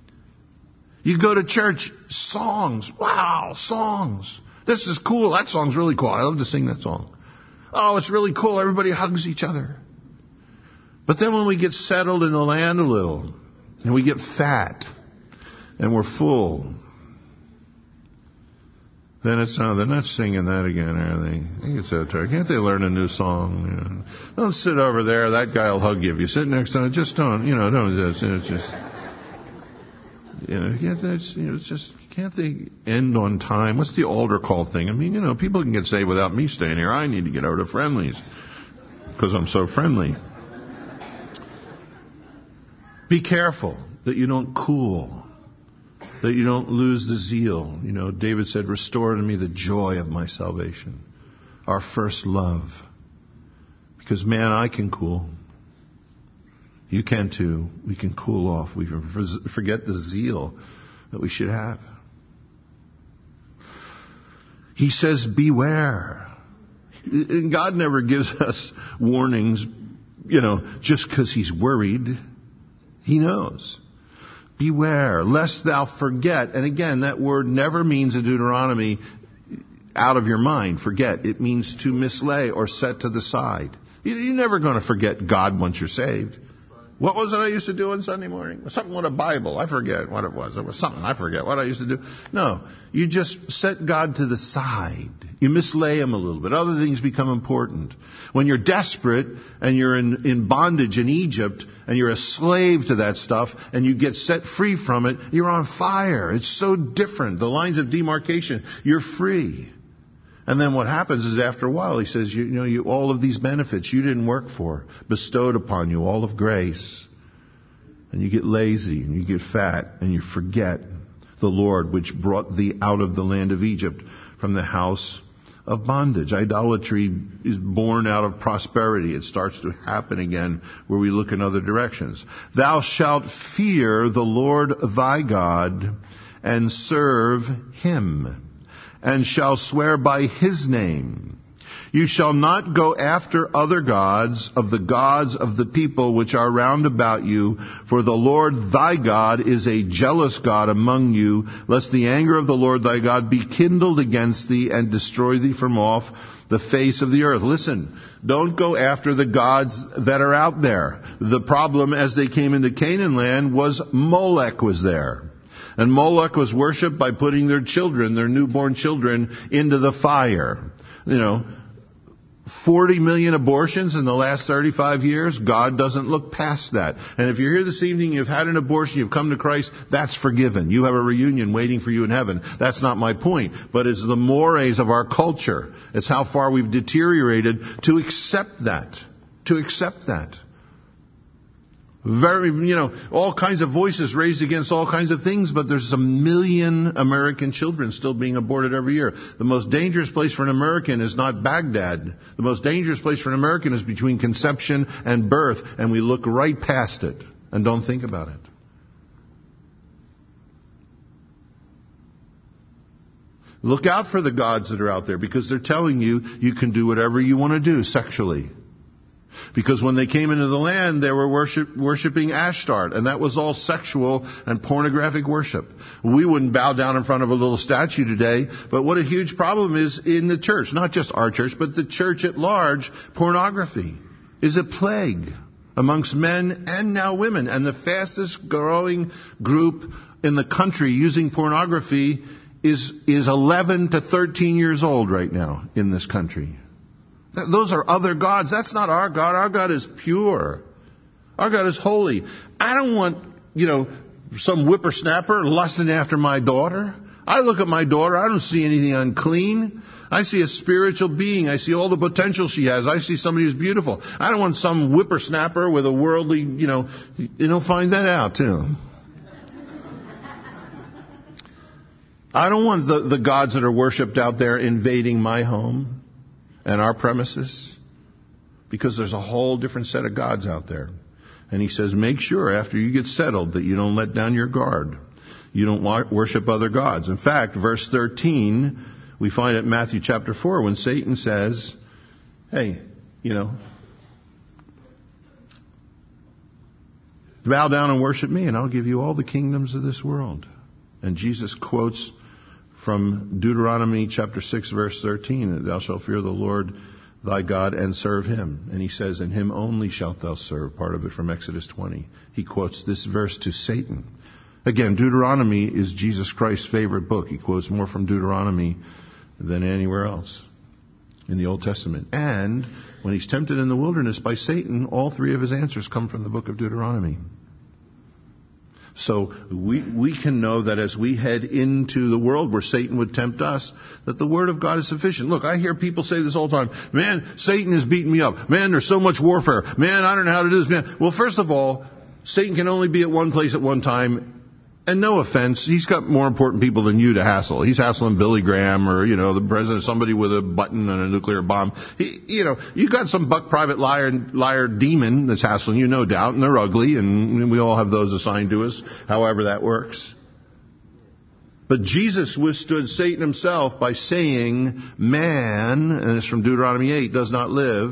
You go to church, songs. Wow, songs. This is cool. That song's really cool. I love to sing that song. Oh, it's really cool. Everybody hugs each other. But then when we get settled in the land a little and we get fat and we're full, then it's not, they're not singing that again, are they? I think it's that tired. Can't they learn a new song? You know? Don't sit over there. That guy will hug you. If you sit next to him, just don't, you know, don't, it's just, you know, can't they, you know, it's just, can't they end on time? What's the altar call thing? I mean, you know, people can get saved without me staying here. I need to get over to Friendly's because I'm so friendly. Be careful that you don't cool. That you don't lose the zeal. You know, David said, restore to me the joy of my salvation. Our first love. Because, man, I can cool. You can too. We can cool off. We can forget the zeal that we should have. He says, beware. And God never gives us warnings, you know, just because he's worried. He knows. Beware, lest thou forget. And again, that word never means in Deuteronomy out of your mind, forget. It means to mislay or set to the side. You're never going to forget God once you're saved. What was it I used to do on Sunday morning? Something with a Bible. I forget what it was. It was something I forget what I used to do. No, you just set God to the side. You mislay him a little bit. Other things become important. When you're desperate and you're in, in bondage in Egypt and you're a slave to that stuff and you get set free from it, you're on fire. It's so different. The lines of demarcation, you're free. And then what happens is after a while, he says, you, you know, you, all of these benefits you didn't work for, bestowed upon you, all of grace. And you get lazy and you get fat and you forget the Lord which brought thee out of the land of Egypt from the house of bondage. Idolatry is born out of prosperity. It starts to happen again where we look in other directions. Thou shalt fear the Lord thy God and serve him, and shall swear by his name. You shall not go after other gods of the gods of the people which are round about you, for the Lord thy God is a jealous God among you, lest the anger of the Lord thy God be kindled against thee and destroy thee from off the face of the earth. Listen, don't go after the gods that are out there. The problem as they came into Canaan land was Molech was there. And Molech was worshipped by putting their children, their newborn children, into the fire. You know, forty million abortions in the last thirty-five years. God doesn't look past that. And if you're here this evening, you've had an abortion, you've come to Christ, that's forgiven. You have a reunion waiting for you in heaven. That's not my point. But it's the mores of our culture. It's how far we've deteriorated to accept that. To accept that. Very, you know, all kinds of voices raised against all kinds of things, but there's a million American children still being aborted every year. The most dangerous place for an American is not Baghdad. The most dangerous place for an American is between conception and birth, and we look right past it and don't think about it. Look out for the gods that are out there, because they're telling you you can do whatever you want to do sexually. Because when they came into the land, they were worship, worshiping Ashtart, and that was all sexual and pornographic worship. We wouldn't bow down in front of a little statue today, but what a huge problem is in the church, not just our church, but the church at large. Pornography is a plague amongst men and now women, and the fastest growing group in the country using pornography is, is eleven to thirteen years old right now in this country. Those are other gods. That's not our God. Our God is pure. Our God is holy. I don't want, you know, some whippersnapper lusting after my daughter. I look at my daughter. I don't see anything unclean. I see a spiritual being. I see all the potential she has. I see somebody who's beautiful. I don't want some whippersnapper with a worldly, you know, you know, find that out too. I don't want the, the gods that are worshipped out there invading my home and our premises, because there's a whole different set of gods out there. And he says, make sure after you get settled that you don't let down your guard. You don't worship other gods. In fact, verse thirteen, we find at Matthew chapter four, when Satan says, hey, you know, bow down and worship me and I'll give you all the kingdoms of this world. And Jesus quotes from Deuteronomy chapter six, verse thirteen, thou shalt fear the Lord thy God and serve him. And he says, in him only shalt thou serve. Part of it from Exodus twenty. He quotes this verse to Satan. Again, Deuteronomy is Jesus Christ's favorite book. He quotes more from Deuteronomy than anywhere else in the Old Testament. And when he's tempted in the wilderness by Satan, all three of his answers come from the book of Deuteronomy. So we we can know that as we head into the world where Satan would tempt us, that the Word of God is sufficient. Look, I hear people say this all the time. Man, Satan is beating me up. Man, there's so much warfare. Man, I don't know how to do this. Man. Well, first of all, Satan can only be at one place at one time. And no offense, he's got more important people than you to hassle. He's hassling Billy Graham or, you know, the president, somebody with a button and a nuclear bomb. He, you know, you got some buck private liar, liar demon that's hassling you, no doubt, and they're ugly, and we all have those assigned to us, however that works. But Jesus withstood Satan himself by saying, man, and it's from Deuteronomy eight, does not live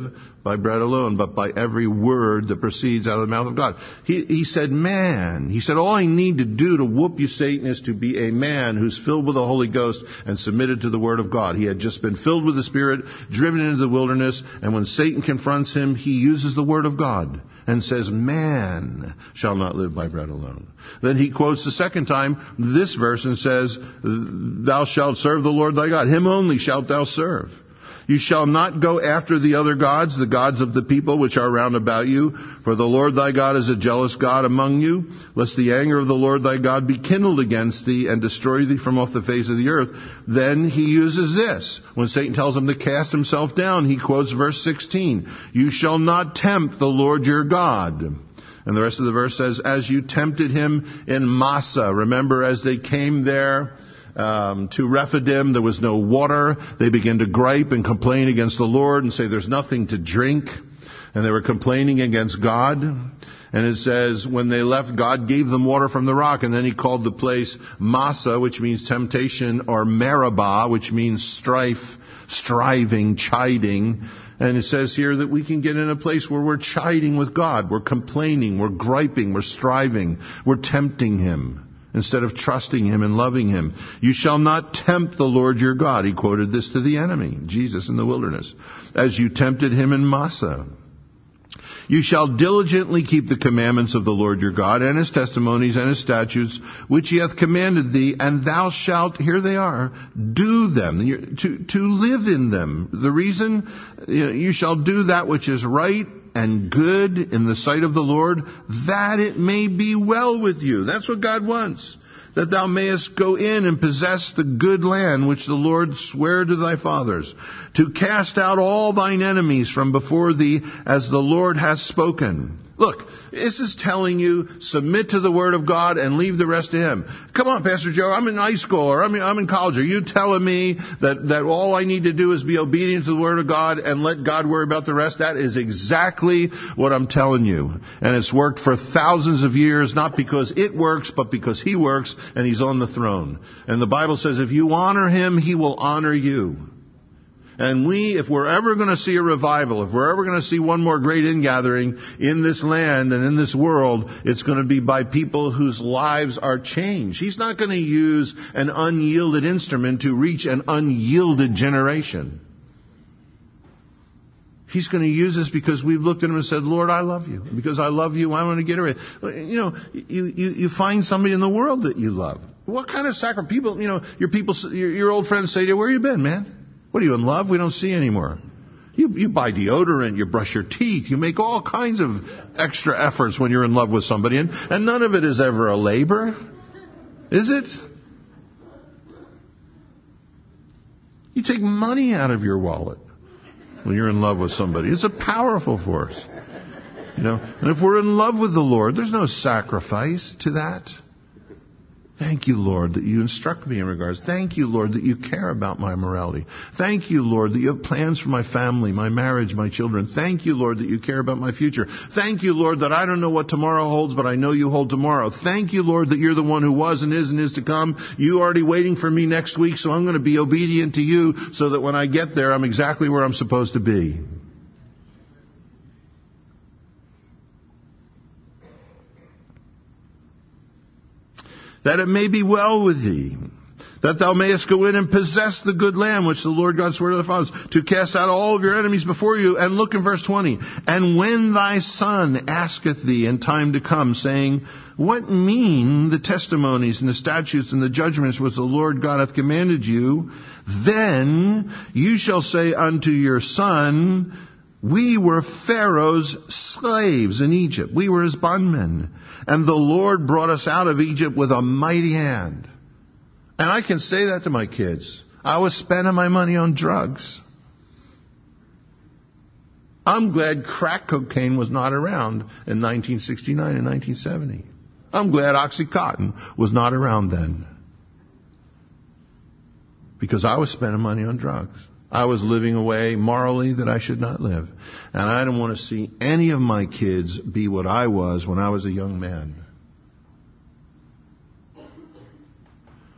by bread alone, but by every word that proceeds out of the mouth of God. He, he said, man. He said, all I need to do to whoop you, Satan, is to be a man who's filled with the Holy Ghost and submitted to the Word of God. He had just been filled with the Spirit, driven into the wilderness, and when Satan confronts him, he uses the Word of God and says, man shall not live by bread alone. Then he quotes the second time this verse and says, thou shalt serve the Lord thy God. Him only shalt thou serve. You shall not go after the other gods, the gods of the people which are round about you. For the Lord thy God is a jealous God among you, lest the anger of the Lord thy God be kindled against thee and destroy thee from off the face of the earth. Then he uses this. When Satan tells him to cast himself down, he quotes verse sixteen. You shall not tempt the Lord your God. And the rest of the verse says, as you tempted him in Massah. Remember, as they came there Um, to Rephidim, there was no water. They began to gripe and complain against the Lord and say there's nothing to drink. And they were complaining against God. And it says when they left, God gave them water from the rock. And then he called the place Massah, which means temptation, or Meribah, which means strife, striving, chiding. And it says here that we can get in a place where we're chiding with God. We're complaining, we're griping, we're striving, we're tempting him instead of trusting him and loving him. You shall not tempt the Lord your God. He quoted this to the enemy, Jesus in the wilderness, as you tempted him in Massah. You shall diligently keep the commandments of the Lord your God and his testimonies and his statutes, which he hath commanded thee, and thou shalt, here they are, do them, to, to live in them. The reason, you know, you shall do that which is right and good in the sight of the Lord, that it may be well with you. That's what God wants. That thou mayest go in and possess the good land which the Lord sware to thy fathers, to cast out all thine enemies from before thee, as the Lord hath spoken. Look, this is telling you, submit to the Word of God and leave the rest to Him. Come on, Pastor Joe, I'm in high school or I'm in, I'm in college. Are you telling me that, that all I need to do is be obedient to the Word of God and let God worry about the rest? That is exactly what I'm telling you. And it's worked for thousands of years, not because it works, but because He works and He's on the throne. And the Bible says if you honor Him, He will honor you. And we, if we're ever going to see a revival, if we're ever going to see one more great ingathering in this land and in this world, it's going to be by people whose lives are changed. He's not going to use an unyielded instrument to reach an unyielded generation. He's going to use us because we've looked at Him and said, Lord, I love you. Because I love you, I want to get away. You know, you, you, you find somebody in the world that you love. What kind of sacrifice? People, you know, your people, your, your old friends say to you, where you been, man? What are you, in love? We don't see anymore. You, you buy deodorant, you brush your teeth, you make all kinds of extra efforts when you're in love with somebody, and, and none of it is ever a labor. Is it? You take money out of your wallet when you're in love with somebody. It's a powerful force. You know, and if we're in love with the Lord, there's no sacrifice to that. Thank you, Lord, that you instruct me in regards. Thank you, Lord, that you care about my morality. Thank you, Lord, that you have plans for my family, my marriage, my children. Thank you, Lord, that you care about my future. Thank you, Lord, that I don't know what tomorrow holds, but I know you hold tomorrow. Thank you, Lord, that you're the one who was and is and is to come. You already waiting for me next week, so I'm going to be obedient to you so that when I get there, I'm exactly where I'm supposed to be. That it may be well with thee, that thou mayest go in and possess the good land which the Lord God swore to thy fathers, to cast out all of your enemies before you. And look in verse twenty. And when thy son asketh thee in time to come, saying, what mean the testimonies and the statutes and the judgments which the Lord God hath commanded you? Then you shall say unto your son, we were Pharaoh's slaves in Egypt. We were his bondmen. And the Lord brought us out of Egypt with a mighty hand. And I can say that to my kids. I was spending my money on drugs. I'm glad crack cocaine was not around in nineteen sixty-nine and nineteen seventy. I'm glad OxyContin was not around then. Because I was spending money on drugs. I was living a way morally that I should not live. And I don't want to see any of my kids be what I was when I was a young man.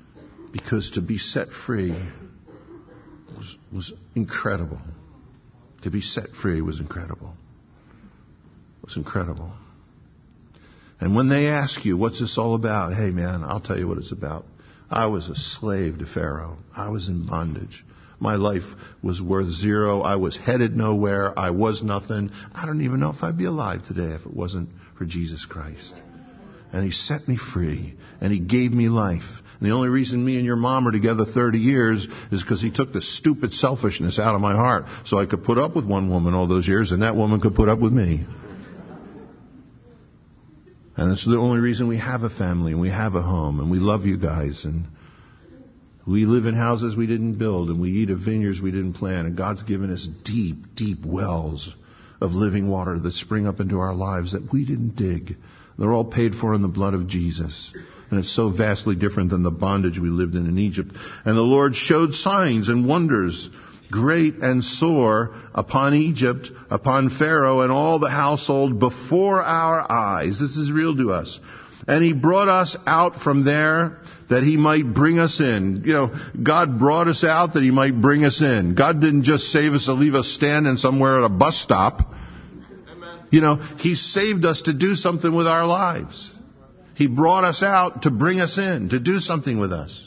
Because to be set free was, was incredible. to be set free was incredible. It was incredible. And when they ask you, what's this all about? Hey, man, I'll tell you what it's about. I was a slave to Pharaoh. I was in bondage. My life was worth zero. I was headed nowhere. I was nothing. I don't even know if I'd be alive today if it wasn't for Jesus Christ. And He set me free. And He gave me life. And the only reason me and your mom are together thirty years is because He took the stupid selfishness out of my heart. So I could put up with one woman all those years, and that woman could put up with me. And that's the only reason we have a family, and we have a home, and we love you guys. And we live in houses we didn't build, and we eat of vineyards we didn't plant. And God's given us deep, deep wells of living water that spring up into our lives that we didn't dig. They're all paid for in the blood of Jesus. And it's so vastly different than the bondage we lived in in Egypt. And the Lord showed signs and wonders, great and sore, upon Egypt, upon Pharaoh, and all the household before our eyes. This is real to us. And He brought us out from there that He might bring us in. You know, God brought us out that He might bring us in. God didn't just save us to leave us standing somewhere at a bus stop. You know, He saved us to do something with our lives. He brought us out to bring us in, to do something with us.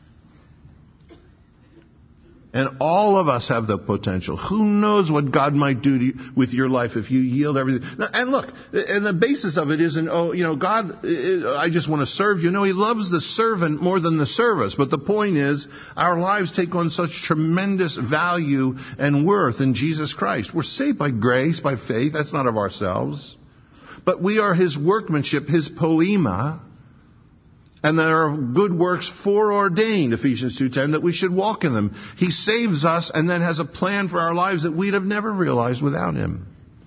And all of us have the potential. Who knows what God might do to you, with your life if you yield everything. And look, and the basis of it isn't, oh, you know, God, I just want to serve you. No, He loves the servant more than the service. But the point is, our lives take on such tremendous value and worth in Jesus Christ. We're saved by grace, by faith. That's not of ourselves. But we are His workmanship, His poema. And there are good works foreordained, Ephesians two ten, that we should walk in them. He saves us and then has a plan for our lives that we'd have never realized without Him.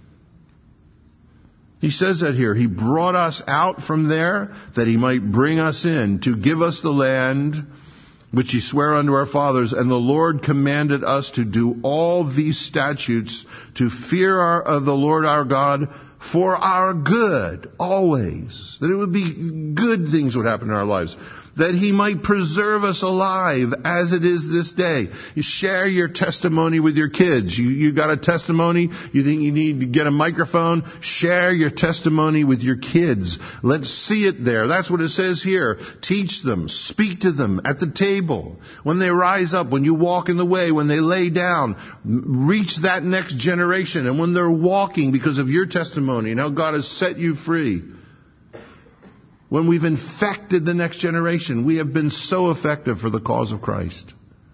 He says that here. He brought us out from there that He might bring us in to give us the land which He sware unto our fathers. And the Lord commanded us to do all these statutes, to fear our, of the Lord our God, for our good, always. That it would be good things would happen in our lives. That He might preserve us alive as it is this day. You share your testimony with your kids. You, you got a testimony, you think you need to get a microphone, share your testimony with your kids. Let's see it there. That's what it says here. Teach them, speak to them at the table. When they rise up, when you walk in the way, when they lay down, reach that next generation. And when they're walking because of your testimony and how God has set you free. When we've infected the next generation, we have been so effective for the cause of Christ.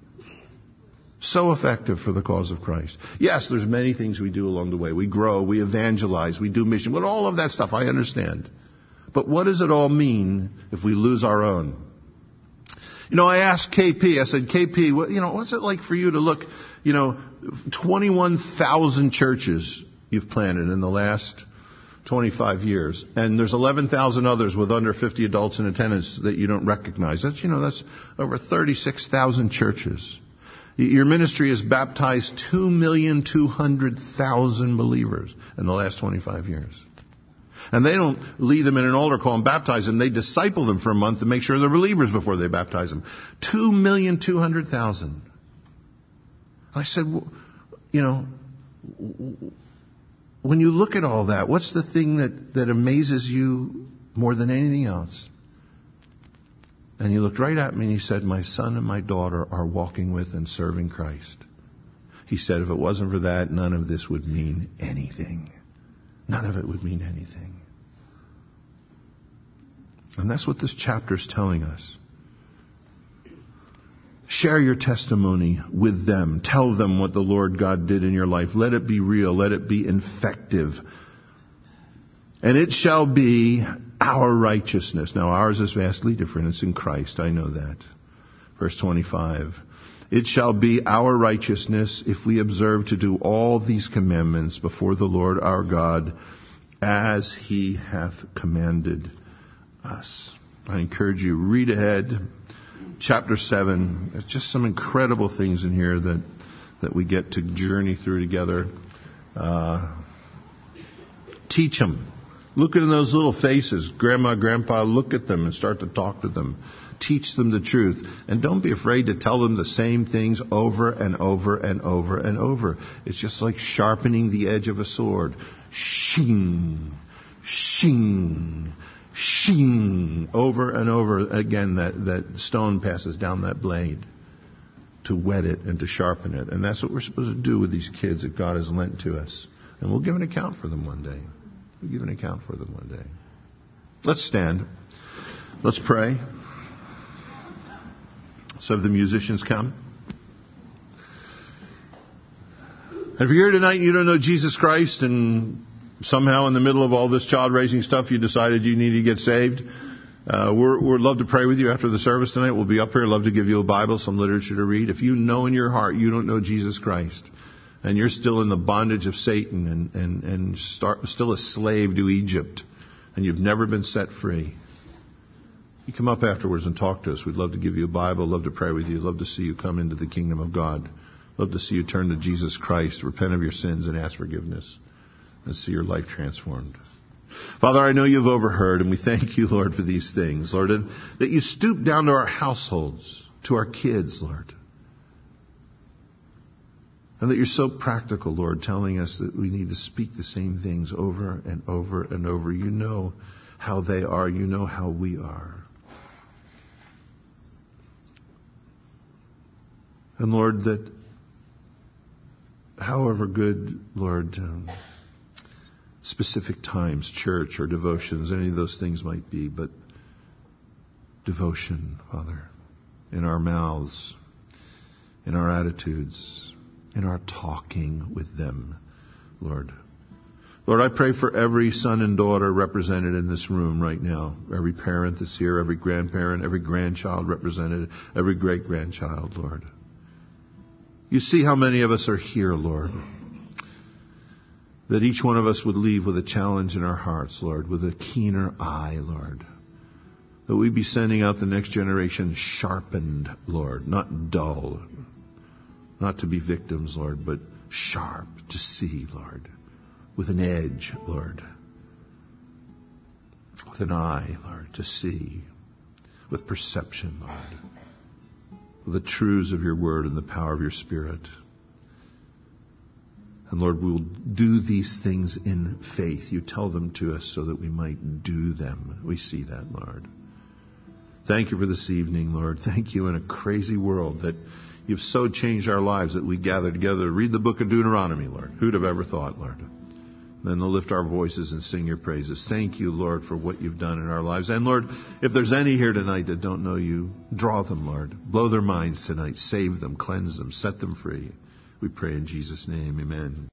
So effective for the cause of Christ. Yes, there's many things we do along the way. We grow, we evangelize, we do mission. But all of that stuff, I understand. But what does it all mean if we lose our own? You know, I asked K P, I said, K P, what, you know, what's it like for you to look, you know, twenty-one thousand churches you've planted in the last twenty-five years. And there's eleven thousand others with under fifty adults in attendance that you don't recognize. That's, you know, that's over thirty-six thousand churches. Your ministry has baptized two million two hundred thousand believers in the last twenty-five years. And they don't lead them in an altar call and baptize them. They disciple them for a month to make sure they're believers before they baptize them. two million two hundred thousand. I said, you know, when you look at all that, what's the thing that, that amazes you more than anything else? And he looked right at me and he said, my son and my daughter are walking with and serving Christ. He said, if it wasn't for that, none of this would mean anything. None of it would mean anything. And that's what this chapter is telling us. Share your testimony with them. Tell them what the Lord God did in your life. Let it be real. Let it be infective. And it shall be our righteousness. Now ours is vastly different. It's in Christ. I know that. Verse twenty-five. It shall be our righteousness if we observe to do all these commandments before the Lord our God as He hath commanded us. I encourage you, read ahead. Chapter seven, there's just some incredible things in here that, that we get to journey through together. Uh, teach them. Look at those little faces. Grandma, Grandpa, look at them and start to talk to them. Teach them the truth. And don't be afraid to tell them the same things over and over and over and over. It's just like sharpening the edge of a sword. Shing, shing, shing. Over and over again, that, that stone passes down that blade to wet it and to sharpen it. And that's what we're supposed to do with these kids that God has lent to us. And we'll give an account for them one day. We'll give an account for them one day. Let's stand. Let's pray. So if the musicians come. And if you're here tonight and you don't know Jesus Christ, and somehow in the middle of all this child raising stuff you decided you need to get saved, uh, we're, we'd love to pray with you after the service tonight. We'll be up here. Love to give you a Bible, some literature to read. If you know in your heart you don't know Jesus Christ, and you're still in the bondage of Satan and, and, and start, still a slave to Egypt, and you've never been set free, you come up afterwards and talk to us. We'd love to give you a Bible, love to pray with you, love to see you come into the kingdom of God. Love to see you turn to Jesus Christ, repent of your sins and ask forgiveness, and see your life transformed. Father, I know you've overheard, and we thank you, Lord, for these things, Lord, and that you stoop down to our households, to our kids, Lord. And that you're so practical, Lord, telling us that we need to speak the same things over and over and over. You know how they are. You know how we are. And Lord, that however good, Lord, um, specific times, church or devotions, any of those things might be, but devotion, Father, in our mouths, in our attitudes, in our talking with them, Lord. Lord, I pray for every son and daughter represented in this room right now. Every parent that's here, every grandparent, every grandchild represented, every great-grandchild, Lord. You see how many of us are here, Lord. That each one of us would leave with a challenge in our hearts, Lord, with a keener eye, Lord. That we'd be sending out the next generation sharpened, Lord, not dull. Not to be victims, Lord, but sharp to see, Lord. With an edge, Lord. With an eye, Lord, to see. With perception, Lord. With the truths of your word and the power of your Spirit. And Lord, we will do these things in faith. You tell them to us so that we might do them. We see that, Lord. Thank you for this evening, Lord. Thank you in a crazy world that you've so changed our lives that we gather together to read the book of Deuteronomy, Lord. Who'd have ever thought, Lord? Then to lift our voices and sing your praises. Thank you, Lord, for what you've done in our lives. And Lord, if there's any here tonight that don't know you, draw them, Lord. Blow their minds tonight. Save them, cleanse them, set them free. We pray in Jesus' name. Amen.